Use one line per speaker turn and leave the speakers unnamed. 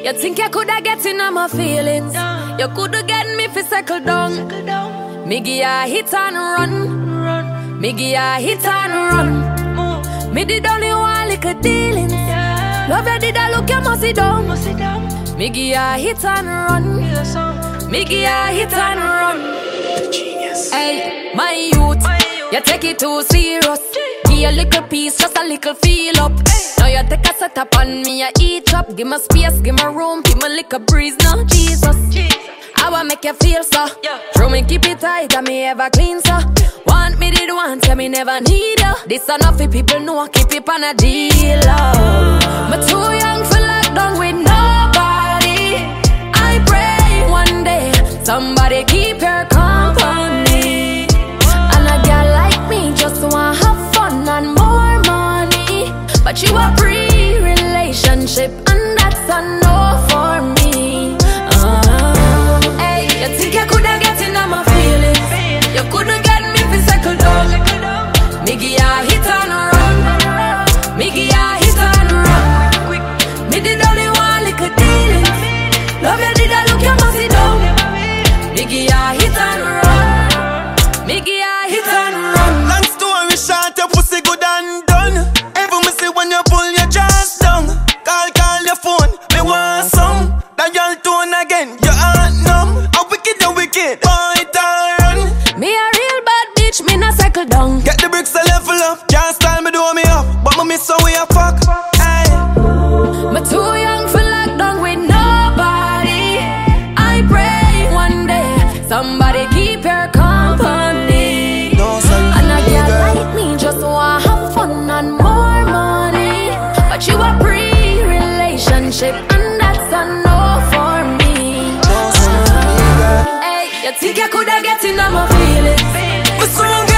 You think you coulda get in on my feelings? You coulda get me fi circle down. Me give ya hit and run. Me give ya hit and run. Me did only one little dealings. Love you did I look you must sit down. Me give ya hit and run. Me give ya hit and run.
Genius.
Hey, my youth, you take it too serious. Give a little piece, just a little feel up. Now you take a set up on me, I eat up. Give me space, give me room, give me little breeze now. Jesus, I wanna make you feel so. True me keep it tight and me ever clean so. Want me did want, tell me never need you. This enough for people know, keep it on a deal. Me too young for lockdown with nobody. I pray one day somebody keep your company. And a girl like me just wanna have fun and more money. But you a pre-relationship and that's a no for me. Hey, you think you coulda get in on my feelings? You coulda get me fi circle down. Me give ya hit and run. Me give ya hit and run. Me did only one little dealings. Love you did I look you must sit down. Me give ya hit and run. Me give ya hit and run.
Long story short, your pussy good and done. Every me see when you pull your dress down. Call your phone, me want some. That y'all tone again, your heart numb. How wicked you wicked, boy turn.
Me a real bad bitch, me not cycle down.
Get the bricks a level up, can't style me do me up. But me miss how we a fuck, hey.
Me too young for lockdown with nobody. I pray one day somebody keep your company.
No, son,
and a girl like me just wanna have fun and more money. But you a pre-relationship and that's a no for me.
no, son,
Hey, you think you coulda get in on my feelings?
we so